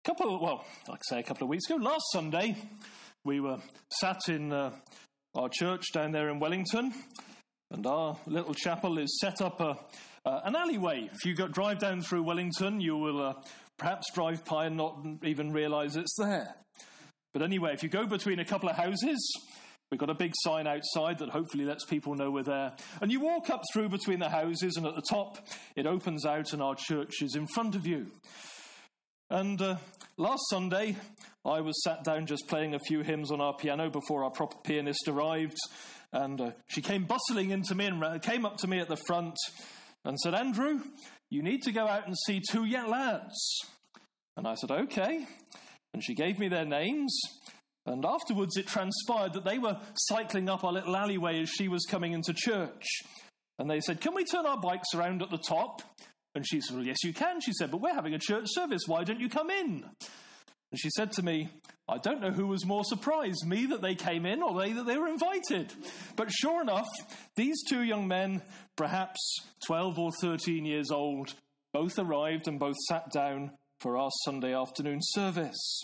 a couple of weeks ago, last Sunday, we were sat in our church down there in Wellington, and our little chapel is set up an alleyway. If you drive down through Wellington, you will perhaps drive by and not even realise it's there. But anyway, if you go between a couple of houses, we've got a big sign outside that hopefully lets people know we're there. And you walk up through between the houses, and at the top, it opens out, and our church is in front of you. And last Sunday, I was sat down just playing a few hymns on our piano before our proper pianist arrived. And she came bustling into me and came up to me at the front and said, "Andrew, you need to go out and see two young lads." And I said, "Okay." And she gave me their names. And afterwards it transpired that they were cycling up our little alleyway as she was coming into church. And they said, "Can we turn our bikes around at the top?" And she said, "Well, yes, you can." She said, "But we're having a church service. Why don't you come in?" And she said to me, I don't know who was more surprised, me that they came in or they that they were invited. But sure enough, these two young men, perhaps 12 or 13 years old, both arrived and both sat down for our Sunday afternoon service.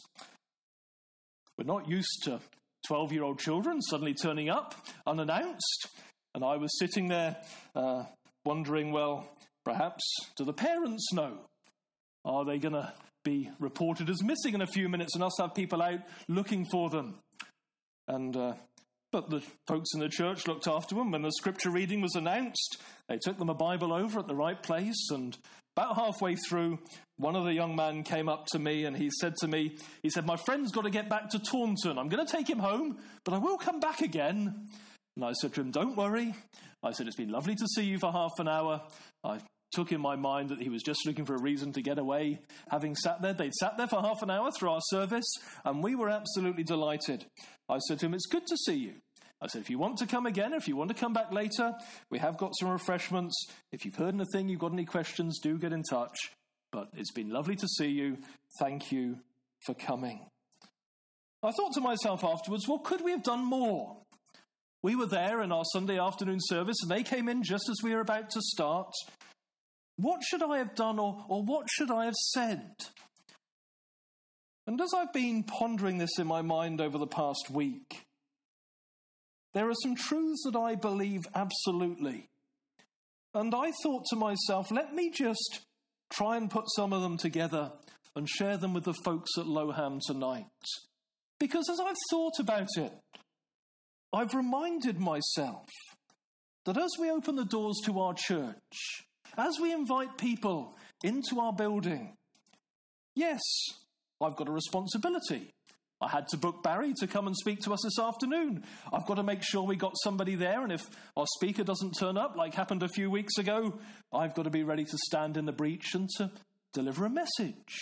We're not used to 12-year-old children suddenly turning up unannounced. And I was sitting there wondering, well, perhaps do the parents know? Are they going to be reported as missing in a few minutes and us have people out looking for them? And but the folks in the church looked after them. When the scripture reading was announced, they took them a Bible over at the right place. And about halfway through, one of the young men came up to me and he said, "My friend's got to get back to Taunton. I'm going to take him home, but I will come back again." And I said to him, "Don't worry." I said, "It's been lovely to see you for half an hour." I took in my mind that he was just looking for a reason to get away. Having sat there, they'd sat there for half an hour through our service, and we were absolutely delighted. I said to him, "It's good to see you." I said, "If you want to come again, if you want to come back later, we have got some refreshments. If you've heard anything, you've got any questions, do get in touch. But it's been lovely to see you. Thank you for coming." I thought to myself afterwards, well, could we have done more? We were there in our Sunday afternoon service, and they came in just as we were about to start. What should I have done, or what should I have said? And as I've been pondering this in my mind over the past week, there are some truths that I believe absolutely. And I thought to myself, let me just try and put some of them together and share them with the folks at Loham tonight. Because as I've thought about it, I've reminded myself that as we open the doors to our church, as we invite people into our building, yes, I've got a responsibility. I had to book Barry to come and speak to us this afternoon. I've got to make sure we got somebody there, and if our speaker doesn't turn up, like happened a few weeks ago, I've got to be ready to stand in the breach and to deliver a message.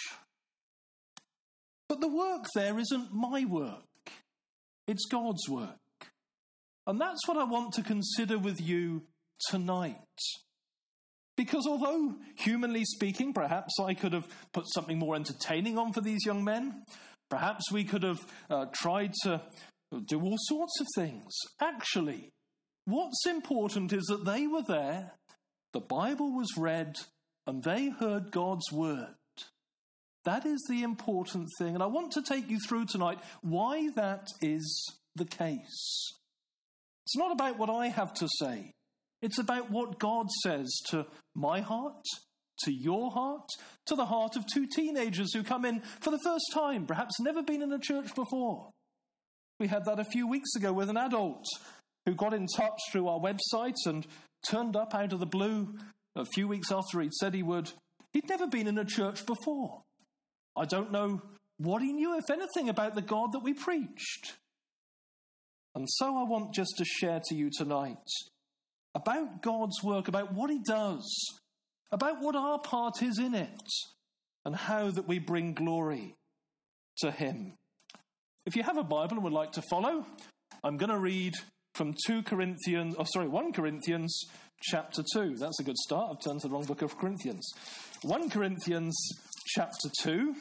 But the work there isn't my work. It's God's work. And that's what I want to consider with you tonight. Because although, humanly speaking, perhaps I could have put something more entertaining on for these young men, perhaps we could have tried to do all sorts of things. Actually, what's important is that they were there, the Bible was read, and they heard God's word. That is the important thing. And I want to take you through tonight why that is the case. It's not about what I have to say. It's about what God says to my heart, to your heart, to the heart of two teenagers who come in for the first time, perhaps never been in a church before. We had that a few weeks ago with an adult who got in touch through our website and turned up out of the blue a few weeks after he'd said he would. He'd never been in a church before. I don't know what he knew, if anything, about the God that we preached. And so I want just to share to you tonight about God's work, about what he does, about what our part is in it, and how that we bring glory to him. If you have a Bible and would like to follow, I'm going to read from 1 Corinthians chapter 2. That's a good start. I've turned to the wrong book of Corinthians. 1 Corinthians chapter 2.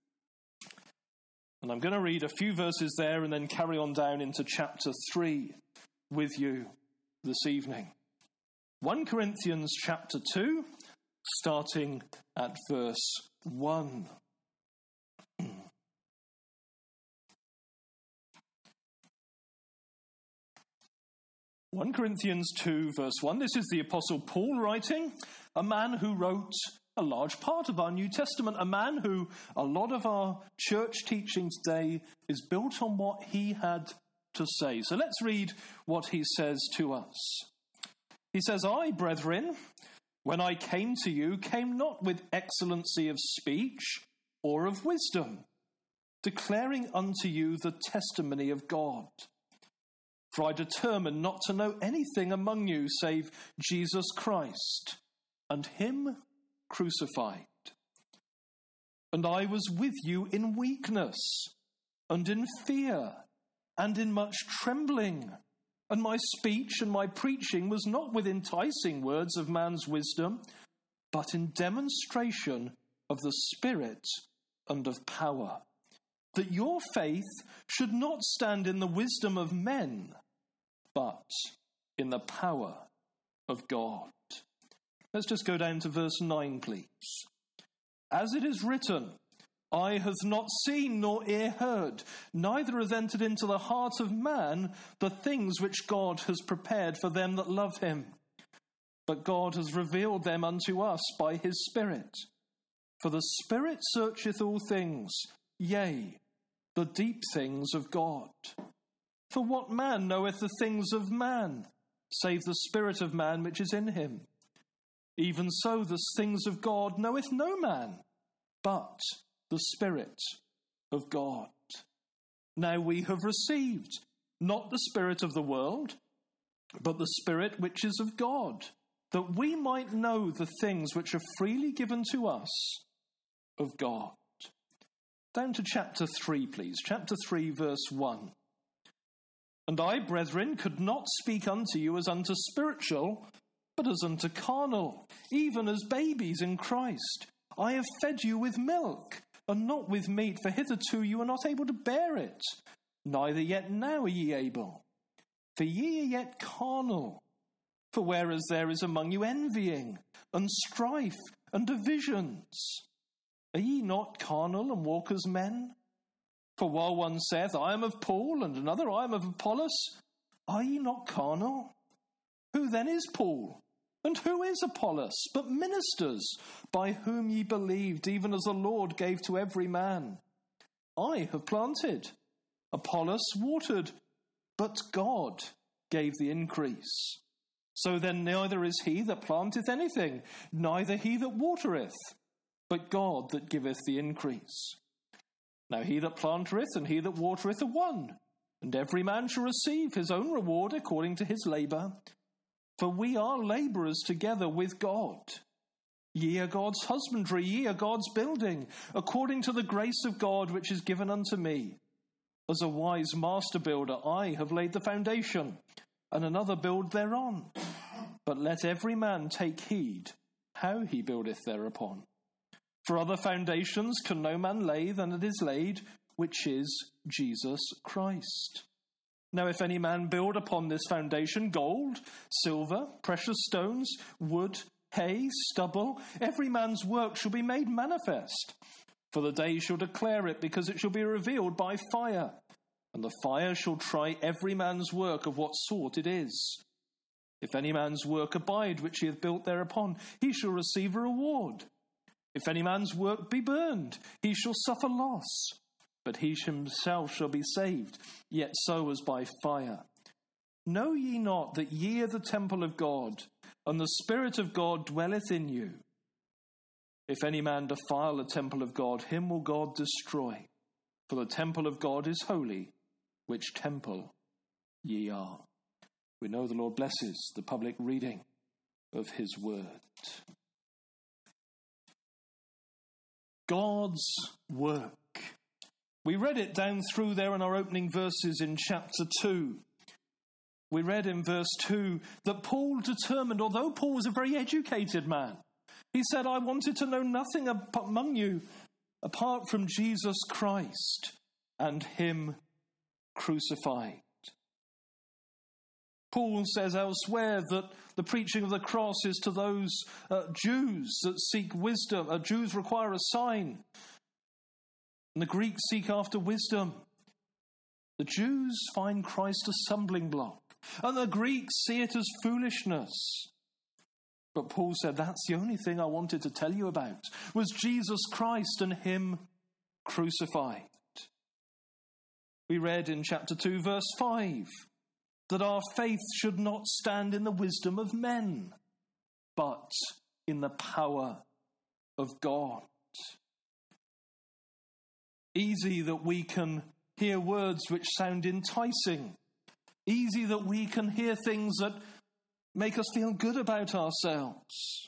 And I'm going to read a few verses there and then carry on down into chapter 3 with you this evening. 1 Corinthians chapter 2, starting at verse 1. 1 Corinthians 2, verse 1. This is the Apostle Paul writing, a man who wrote a large part of our New Testament, a man who a lot of our church teaching today is built on what he had to say. So let's read what he says to us. He says, I, brethren, when I came to you, came not with excellency of speech or of wisdom, declaring unto you the testimony of God. For I determined not to know anything among you save Jesus Christ and him crucified. And I was with you in weakness and in fear and in much trembling. And my speech and my preaching was not with enticing words of man's wisdom, but in demonstration of the Spirit and of power, that your faith should not stand in the wisdom of men, but in the power of God. Let's just go down to verse 9, please. As it is written, eye hath not seen nor ear heard, neither hath entered into the heart of man the things which God has prepared for them that love him. But God has revealed them unto us by his Spirit. For the Spirit searcheth all things, yea, the deep things of God. For what man knoweth the things of man, save the spirit of man which is in him? Even so the things of God knoweth no man, but the Spirit of God. Now we have received not the spirit of the world, but the Spirit which is of God, that we might know the things which are freely given to us of God. Down to chapter 3, please. Chapter 3, verse 1. And I, brethren, could not speak unto you as unto spiritual, but as unto carnal, even as babies in Christ. I have fed you with milk, and not with meat, for hitherto you are not able to bear it, neither yet now are ye able. For ye are yet carnal. For whereas there is among you envying, and strife, and divisions, are ye not carnal and walk as men? For while one saith, I am of Paul, and another, I am of Apollos, are ye not carnal? Who then is Paul? And who is Apollos, but ministers, by whom ye believed, even as the Lord gave to every man? I have planted, Apollos watered, but God gave the increase. So then neither is he that planteth anything, neither he that watereth, but God that giveth the increase. Now he that planteth and he that watereth are one, and every man shall receive his own reward according to his labour. For we are labourers together with God. Ye are God's husbandry, ye are God's building, according to the grace of God which is given unto me. As a wise master builder, I have laid the foundation, and another build thereon. But let every man take heed how he buildeth thereupon. For other foundations can no man lay than it is laid, which is Jesus Christ. Now if any man build upon this foundation gold, silver, precious stones, wood, hay, stubble, every man's work shall be made manifest. For the day shall declare it, because it shall be revealed by fire. And the fire shall try every man's work of what sort it is. If any man's work abide which he hath built thereupon, he shall receive a reward. If any man's work be burned, he shall suffer loss, but he himself shall be saved, yet so as by fire. Know ye not that ye are the temple of God, and the Spirit of God dwelleth in you? If any man defile the temple of God, him will God destroy. For the temple of God is holy, which temple ye are. We know the Lord blesses the public reading of his word. God's work. We read it down through there in our opening verses in chapter 2. We read in verse 2 that Paul determined, although Paul was a very educated man, he said, I wanted to know nothing among you apart from Jesus Christ and him crucified. Paul says elsewhere that the preaching of the cross is to those Jews that seek wisdom. Jews require a sign, and the Greeks seek after wisdom. The Jews find Christ a stumbling block. And the Greeks see it as foolishness. But Paul said, that's the only thing I wanted to tell you about, was Jesus Christ and him crucified. We read in chapter 2, verse 5, that our faith should not stand in the wisdom of men, but in the power of God. Easy that we can hear words which sound enticing. Easy that we can hear things that make us feel good about ourselves.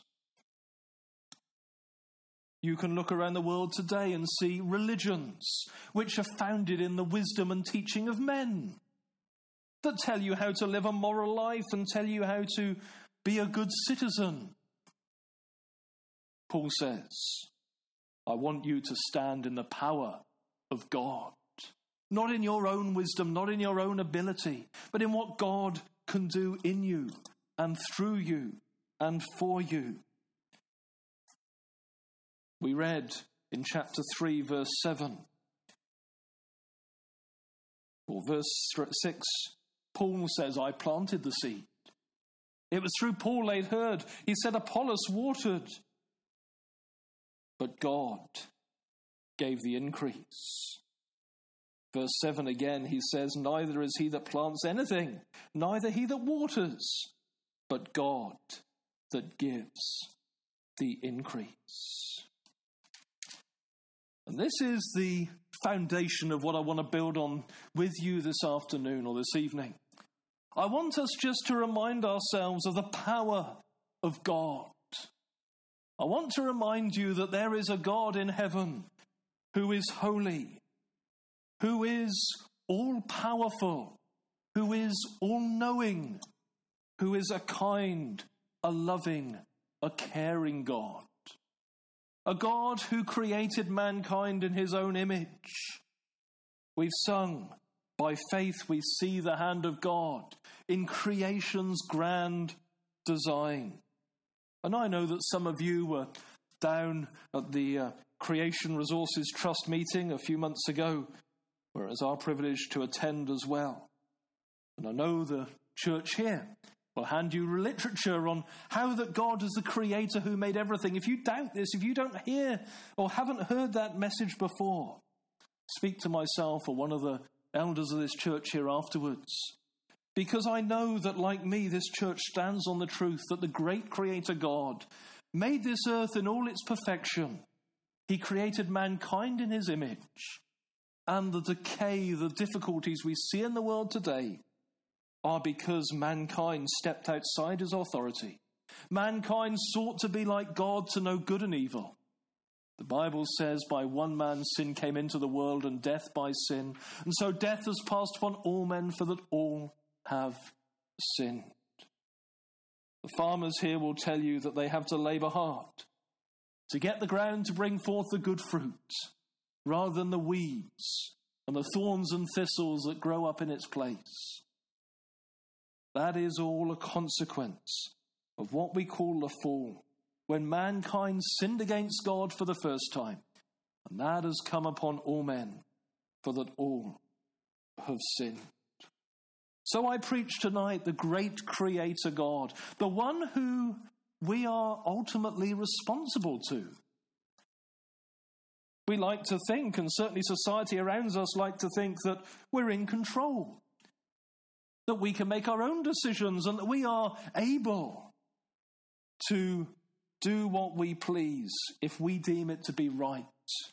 You can look around the world today and see religions which are founded in the wisdom and teaching of men, that tell you how to live a moral life and tell you how to be a good citizen. Paul says, I want you to stand in the power of God, not in your own wisdom, not in your own ability, but in what God can do in you and through you and for you. We read in chapter 3, verse 7, or verse 6, Paul says, I planted the seed. It was through Paul they'd heard. He said, Apollos watered, but God gave the increase. Verse 7 again, he says, neither is he that plants anything, neither he that waters, but God that gives the increase. And this is the foundation of what I want to build on with you this afternoon or this evening. I want us just to remind ourselves of the power of God. I want to remind you that there is a God in heaven who is holy, who is all-powerful, who is all-knowing, who is a kind, a loving, a caring God. A God who created mankind in his own image. We've sung, by faith we see the hand of God in creation's grand design. And I know that some of you were down at the Creation Resources Trust meeting a few months ago, where it was our privilege to attend as well. And I know the church here will hand you literature on how that God is the creator who made everything. If you doubt this, if you don't hear or haven't heard that message before, speak to myself or one of the elders of this church here afterwards. Because I know that, like me, this church stands on the truth that the great creator God made this earth in all its perfection. He created mankind in his image. And the decay, the difficulties we see in the world today are because mankind stepped outside his authority. Mankind sought to be like God, to know good and evil. The Bible says, by one man sin came into the world, and death by sin. And so death has passed upon all men, for that all have sinned. The farmers here will tell you that they have to labour hard to get the ground to bring forth the good fruit, rather than the weeds and the thorns and thistles that grow up in its place. That is all a consequence of what we call the fall, when mankind sinned against God for the first time. And that has come upon all men, for that all have sinned. So I preach tonight the great creator God, the one who we are ultimately responsible to. We like to think, and certainly society around us like to think, that we're in control, that we can make our own decisions, and that we are able to do what we please if we deem it to be right.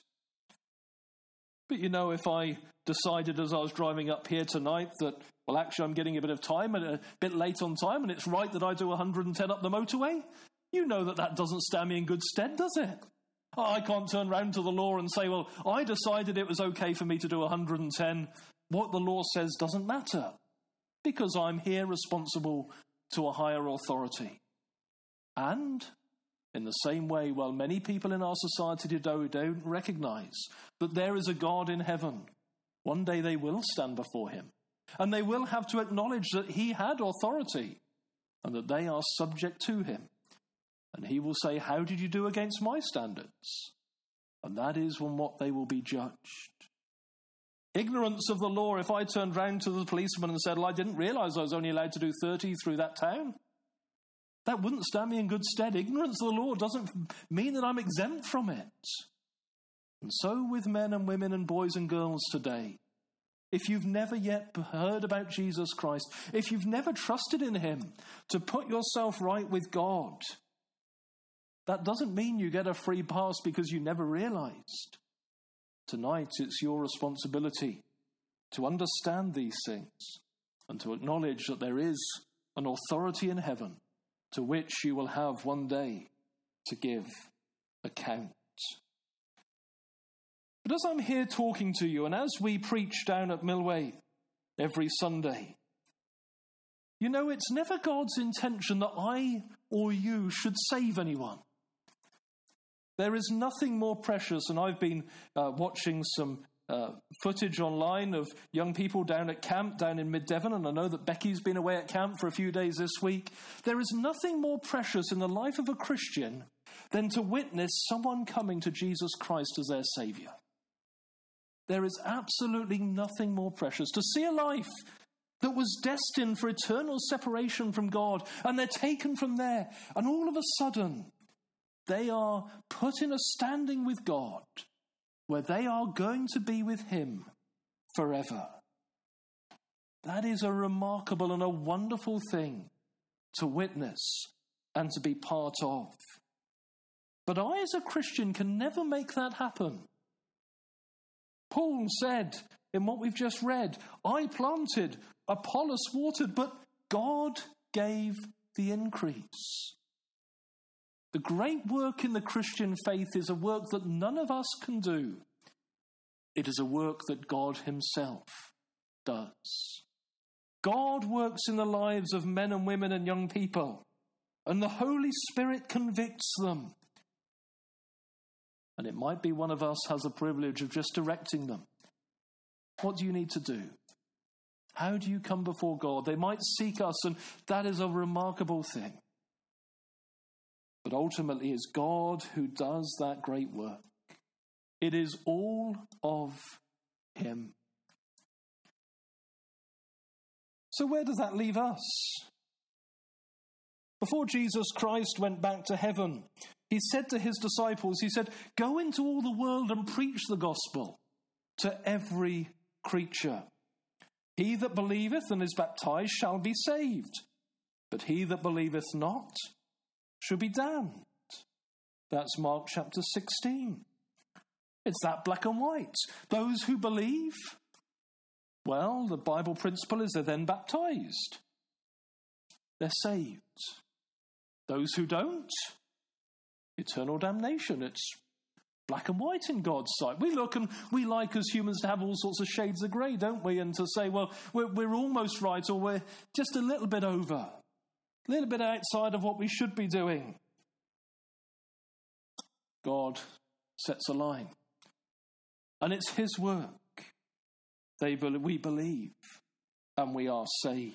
But you know, if I decided as I was driving up here tonight that, well, actually I'm getting a bit of time and a bit late on time, and it's right that I do 110 up the motorway, you know that that doesn't stand me in good stead, does it? I can't turn round to the law and say, well, I decided it was okay for me to do 110. What the law says doesn't matter, because I'm here responsible to a higher authority. And in the same way, while many people in our society today don't recognize that there is a God in heaven, one day they will stand before him, and they will have to acknowledge that he had authority and that they are subject to him. And he will say, how did you do against my standards? And that is on what they will be judged. Ignorance of the law, if I turned round to the policeman and said, well, I didn't realise I was only allowed to do 30 through that town, that wouldn't stand me in good stead. Ignorance of the law doesn't mean that I'm exempt from it. And so with men and women and boys and girls today, if you've never yet heard about Jesus Christ, if you've never trusted in him to put yourself right with God, that doesn't mean you get a free pass because you never realised. Tonight, it's your responsibility to understand these things and to acknowledge that there is an authority in heaven to which you will have one day to give account. But as I'm here talking to you, and as we preach down at Millway every Sunday, you know, it's never God's intention that I or you should save anyone. There is nothing more precious, and I've been watching some footage online of young people down at camp down in Mid-Devon, and I know that Becky's been away at camp for a few days this week. There is nothing more precious in the life of a Christian than to witness someone coming to Jesus Christ as their Saviour. There is absolutely nothing more precious. To see a life that was destined for eternal separation from God, and they're taken from there, and all of a sudden they are put in a standing with God where they are going to be with him forever. That is a remarkable and a wonderful thing to witness and to be part of. But I, as a Christian, can never make that happen. Paul said in what we've just read, I planted, Apollos watered, but God gave the increase. The great work in the Christian faith is a work that none of us can do. It is a work that God himself does. God works in the lives of men and women and young people, and the Holy Spirit convicts them. And it might be one of us has the privilege of just directing them. What do you need to do? How do you come before God? They might seek us, and that is a remarkable thing. But ultimately, it's God who does that great work. It is all of him. So where does that leave us? Before Jesus Christ went back to heaven, he said to his disciples, he said, go into all the world and preach the gospel to every creature. He that believeth and is baptized shall be saved, but he that believeth not shall be damned. That's Mark chapter 16. It's that black and white. Those who believe, well, the Bible principle is they're then baptized. They're saved. Those who don't, eternal damnation. It's black and white in God's sight. We look and we like as humans to have all sorts of shades of grey, don't we? And to say, well, we're almost right, or we're just a little bit over, a little bit outside of what we should be doing. God sets a line. And it's his work. We believe, and we are saved.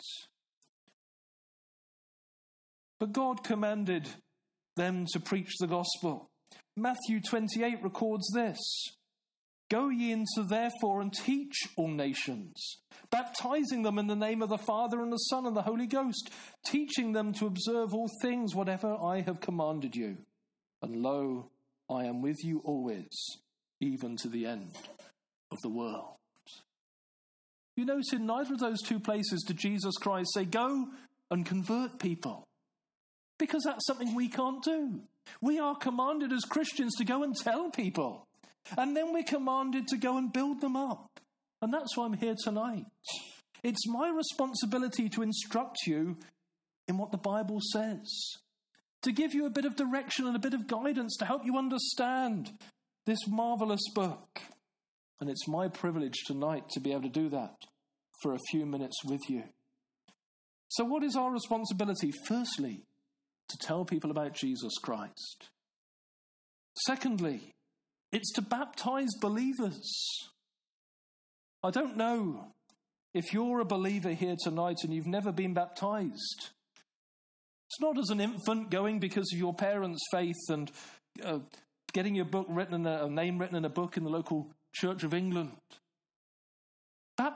But God commanded them to preach the gospel. Matthew 28 records this. Go ye into therefore and teach all nations, baptizing them in the name of the Father and the Son and the Holy Ghost, teaching them to observe all things whatever I have commanded you. And lo, I am with you always, even to the end of the world. You notice in neither of those two places did Jesus Christ say, go and convert people. Because that's something we can't do. We are commanded as Christians to go and tell people. And then we're commanded to go and build them up. And that's why I'm here tonight. It's my responsibility to instruct you in what the Bible says. To give you a bit of direction and a bit of guidance to help you understand this marvelous book. And it's my privilege tonight to be able to do that for a few minutes with you. So what is our responsibility? Firstly, to tell people about Jesus Christ. Secondly, it's to baptize believers. I don't know if you're a believer here tonight and you've never been baptized. It's not as an infant going because of your parents' faith and getting your book written, a name written in a book in the local Church of England.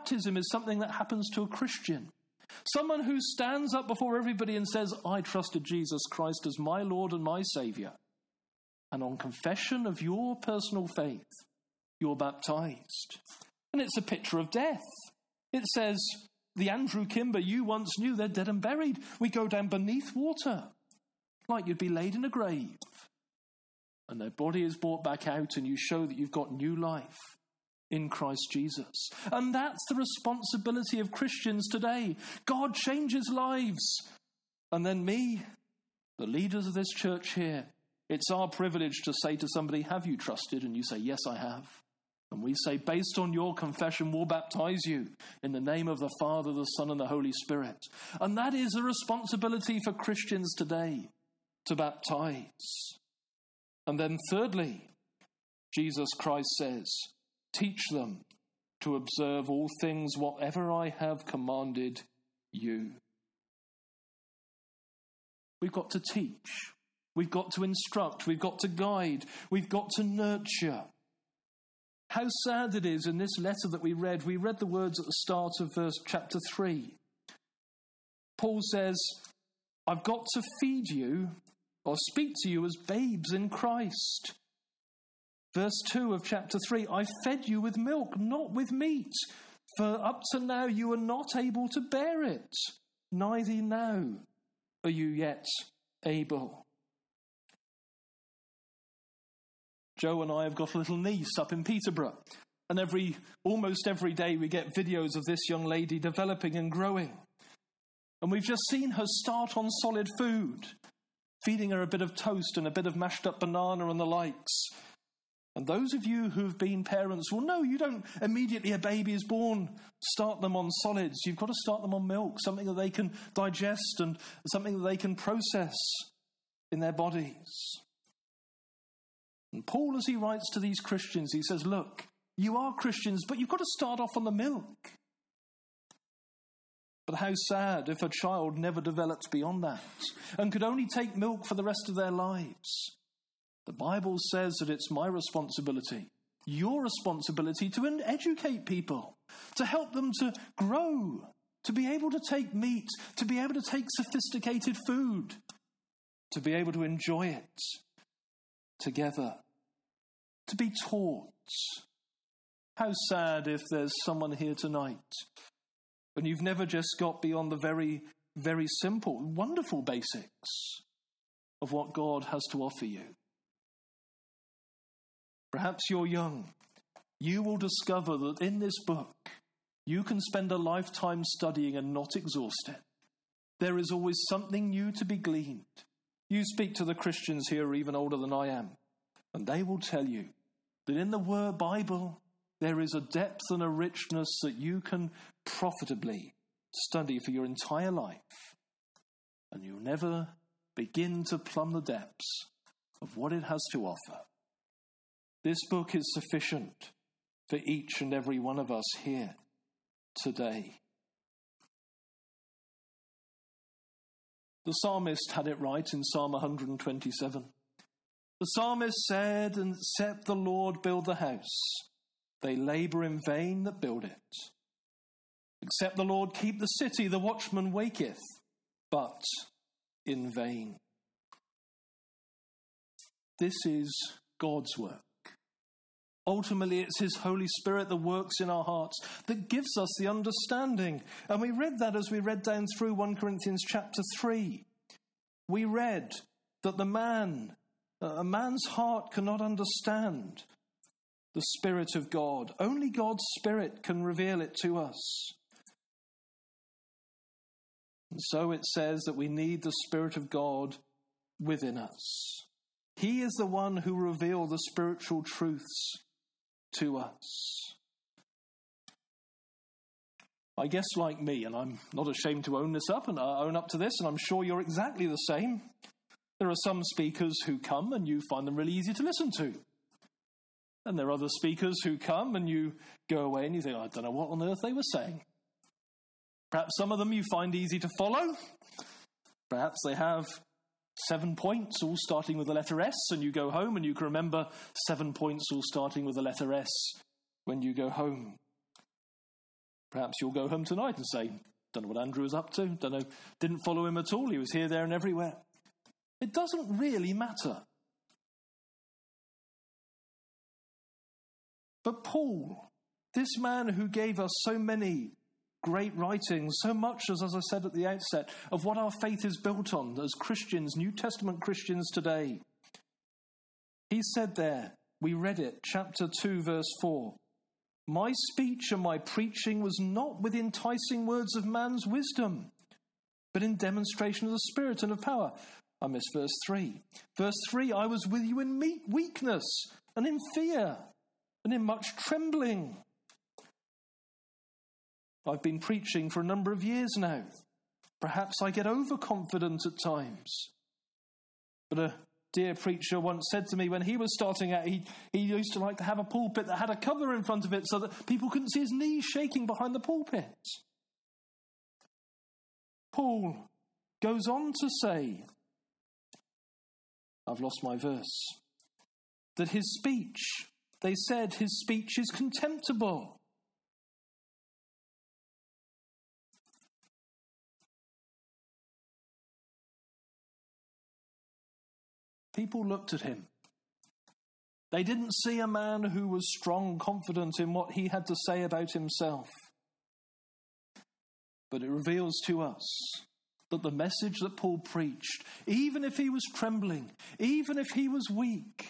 baptism is something that happens to a Christian. Someone who stands up before everybody and says, I trusted Jesus Christ as my Lord and my Saviour. And on confession of your personal faith, you're baptized. And it's a picture of death. It says, the Andrew Kimber you once knew, they're dead and buried. We go down beneath water, like you'd be laid in a grave. And their body is brought back out, and you show that you've got new life in Christ Jesus. And that's the responsibility of Christians today. God changes lives. And then me, the leaders of this church here, it's our privilege to say to somebody, have you trusted? And you say, yes, I have. And we say, based on your confession, we'll baptize you in the name of the Father, the Son, and the Holy Spirit. And that is a responsibility for Christians today, to baptize. And then thirdly, Jesus Christ says, teach them to observe all things whatever I have commanded you. We've got to teach. We've got to instruct. We've got to guide. We've got to nurture. How sad it is in this letter that we read the words at the start of chapter 3. Paul says, I've got to feed you or speak to you as babes in Christ. Verse 2 of chapter 3, I fed you with milk, not with meat, for up to now you are not able to bear it, neither now are you yet able. Joe and I have got a little niece up in Peterborough, and almost every day we get videos of this young lady developing and growing. And we've just seen her start on solid food, feeding her a bit of toast and a bit of mashed up banana and the likes. And those of you who've been parents will know you don't immediately, a baby is born, start them on solids. You've got to start them on milk, something that they can digest and something that they can process in their bodies. And Paul, as he writes to these Christians, he says, look, you are Christians, but you've got to start off on the milk. But how sad if a child never developed beyond that and could only take milk for the rest of their lives. The Bible says that it's my responsibility, your responsibility, to educate people, to help them to grow, to be able to take meat, to be able to take sophisticated food, to be able to enjoy it together, to be taught. How sad if there's someone here tonight and you've never just got beyond the very, very simple, wonderful basics of what God has to offer you. Perhaps you're young. You will discover that in this book, you can spend a lifetime studying and not exhaust it. There is always something new to be gleaned. You speak to the Christians here who are even older than I am, and they will tell you that in the Word Bible, there is a depth and a richness that you can profitably study for your entire life, and you'll never begin to plumb the depths of what it has to offer. This book is sufficient for each and every one of us here today. The psalmist had it right in Psalm 127. The psalmist said, except the Lord build the house, they labour in vain that build it. Except the Lord keep the city, the watchman waketh, but in vain. This is God's work. Ultimately, it's his Holy Spirit that works in our hearts, that gives us the understanding. And we read that as we read down through 1 Corinthians chapter 3. We read that a man's heart cannot understand the Spirit of God. Only God's Spirit can reveal it to us. And so it says that we need the Spirit of God within us. He is the one who reveals the spiritual truths to us. I guess like me, and I'm not ashamed to own this up and own up to this, and I'm sure you're exactly the same. There are some speakers who come and you find them really easy to listen to. And there are other speakers who come and you go away and you think, I don't know what on earth they were saying. Perhaps some of them you find easy to follow. Perhaps they have 7 points all starting with the letter S, and you go home and you can remember 7 points all starting with the letter S when you go home. Perhaps you'll go home tonight and say, don't know what Andrew was up to, don't know, didn't follow him at all, he was here, there and everywhere. It doesn't really matter. But Paul, this man who gave us so many great writings, so much as I said at the outset, of what our faith is built on as Christians, New Testament Christians today. He said there, we read it, chapter 2, verse 4, my speech and my preaching was not with enticing words of man's wisdom, but in demonstration of the Spirit and of power. I missed verse 3. Verse 3, I was with you in weakness and in fear and in much trembling. I've been preaching for a number of years now. Perhaps I get overconfident at times. But a dear preacher once said to me when he was starting out, he used to like to have a pulpit that had a cover in front of it so that people couldn't see his knees shaking behind the pulpit. Paul goes on to say, I've lost my verse, that his speech, they said his speech is contemptible. People looked at him. They didn't see a man who was strong, confident in what he had to say about himself. But it reveals to us that the message that Paul preached, even if he was trembling, even if he was weak,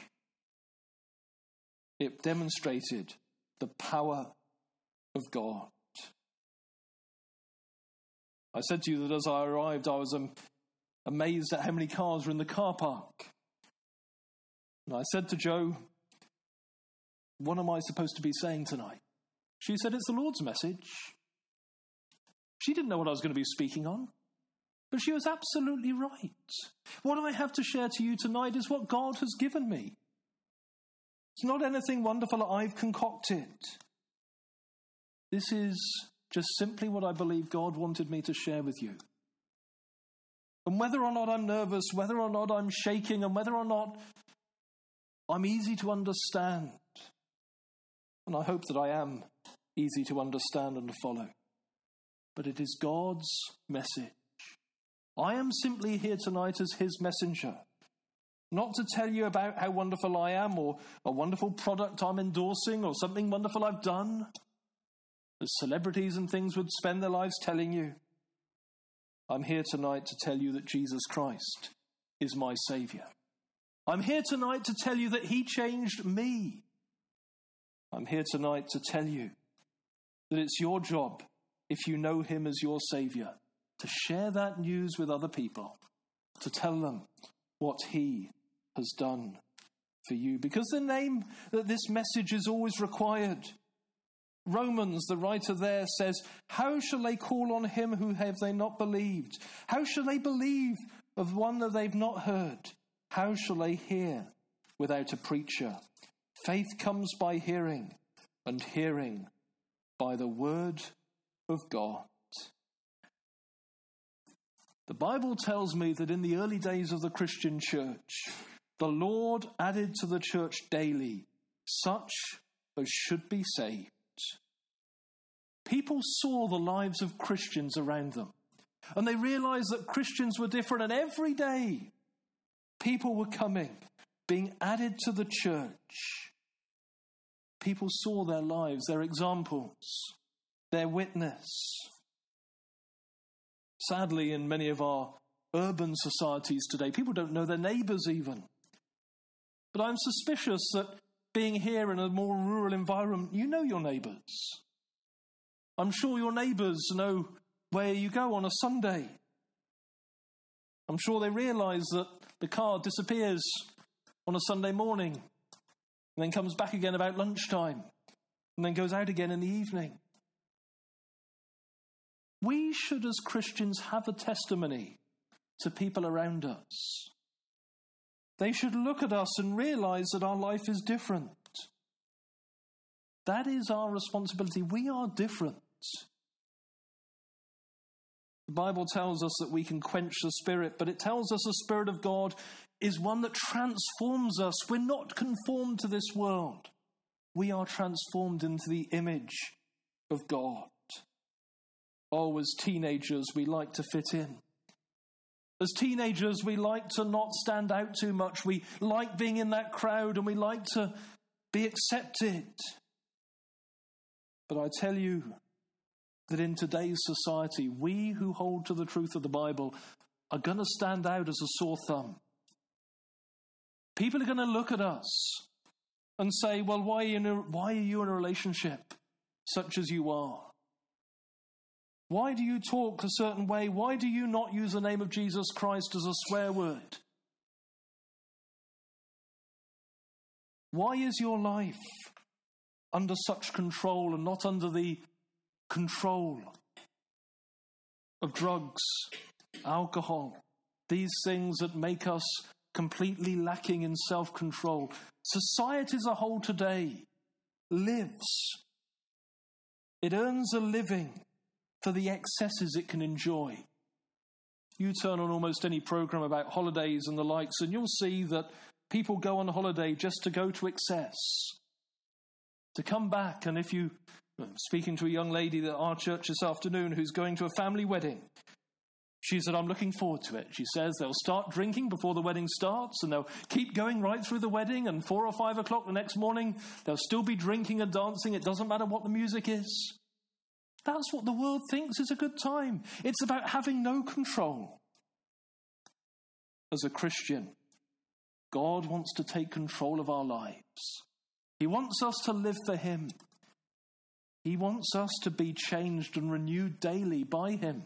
it demonstrated the power of God. I said to you that as I arrived, I was amazed at how many cars were in the car park. And I said to Jo, what am I supposed to be saying tonight? She said, it's the Lord's message. She didn't know what I was going to be speaking on, but she was absolutely right. What I have to share to you tonight is what God has given me. It's not anything wonderful that I've concocted. This is just simply what I believe God wanted me to share with you. And whether or not I'm nervous, whether or not I'm shaking, and whether or not I'm easy to understand, and I hope that I am easy to understand and to follow, but it is God's message. I am simply here tonight as his messenger, not to tell you about how wonderful I am or a wonderful product I'm endorsing or something wonderful I've done, as celebrities and things would spend their lives telling you. I'm here tonight to tell you that Jesus Christ is my Saviour. I'm here tonight to tell you that he changed me. I'm here tonight to tell you that it's your job, if you know him as your Saviour, to share that news with other people, to tell them what he has done for you. Because the name that this message is always required. Romans, the writer there says, how shall they call on him who have they not believed? How shall they believe of one that they've not heard? How shall they hear without a preacher? Faith comes by hearing, and hearing by the word of God. The Bible tells me that in the early days of the Christian church, the Lord added to the church daily such as should be saved. People saw the lives of Christians around them, and they realized that Christians were different, and every day people were coming, being added to the church. People saw their lives, their examples, their witness. Sadly, in many of our urban societies today, people don't know their neighbours even. But I'm suspicious that being here in a more rural environment, you know your neighbours. I'm sure your neighbours know where you go on a Sunday. I'm sure they realise that the car disappears on a Sunday morning and then comes back again about lunchtime and then goes out again in the evening. We should, as Christians, have a testimony to people around us. They should look at us and realise that our life is different. That is our responsibility. We are different. The Bible tells us that we can quench the Spirit, but it tells us the Spirit of God is one that transforms us. We're not conformed to this world. We are transformed into the image of God. Oh, as teenagers, we like to fit in. As teenagers, we like to not stand out too much. We like being in that crowd and we like to be accepted. But I tell you that in today's society, we who hold to the truth of the Bible are going to stand out as a sore thumb. People are going to look at us and say, well, why are you in a relationship such as you are? Why do you talk a certain way? Why do you not use the name of Jesus Christ as a swear word? Why is your life under such control and not under the control of drugs, alcohol, these things that make us completely lacking in self-control? Society as a whole today lives. It earns a living for the excesses it can enjoy. You turn on almost any program about holidays and the likes, and you'll see that people go on holiday just to go to excess, to come back. And if you, speaking to a young lady at our church this afternoon who's going to a family wedding, she said, I'm looking forward to it. She says they'll start drinking before the wedding starts and they'll keep going right through the wedding, and 4 or 5 o'clock the next morning, they'll still be drinking and dancing. It doesn't matter what the music is. That's what the world thinks is a good time. It's about having no control. As a Christian, God wants to take control of our lives. He wants us to live for him. He wants us to be changed and renewed daily by him.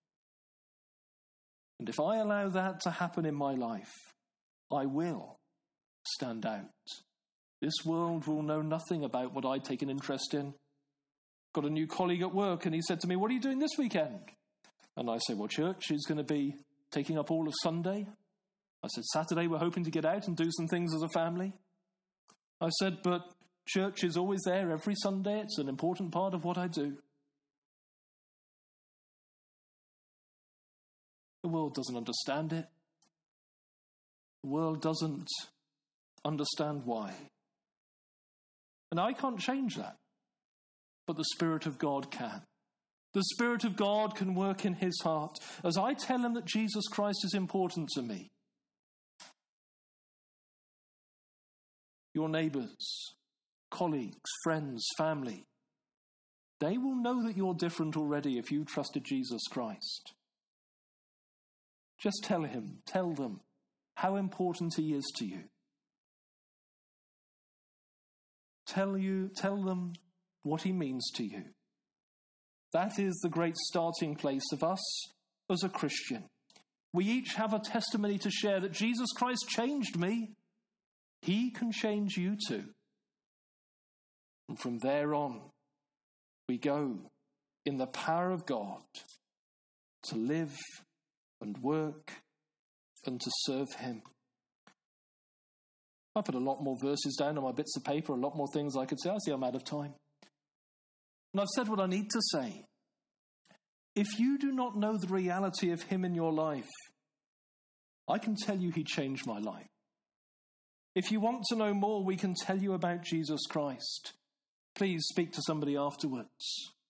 And if I allow that to happen in my life, I will stand out. This world will know nothing about what I take an interest in. Got a new colleague at work, and he said to me, what are you doing this weekend? And I said, well, church is going to be taking up all of Sunday. I said, Saturday we're hoping to get out and do some things as a family. I said, but church is always there every Sunday. It's an important part of what I do. The world doesn't understand it. The world doesn't understand why. And I can't change that. But the Spirit of God can. The Spirit of God can work in his heart as I tell him that Jesus Christ is important to me. Your neighbours, colleagues, friends, family, they will know that you're different already if you trusted Jesus Christ. Just tell them how important he is to you. Tell them what he means to you. That is the great starting place of us as a Christian. We each have a testimony to share that Jesus Christ changed me. He can change you too. And from there on, we go in the power of God to live and work and to serve him. I put a lot more verses down on my bits of paper, a lot more things I could say. I see I'm out of time. And I've said what I need to say. If you do not know the reality of him in your life, I can tell you he changed my life. If you want to know more, we can tell you about Jesus Christ. Please speak to somebody afterwards.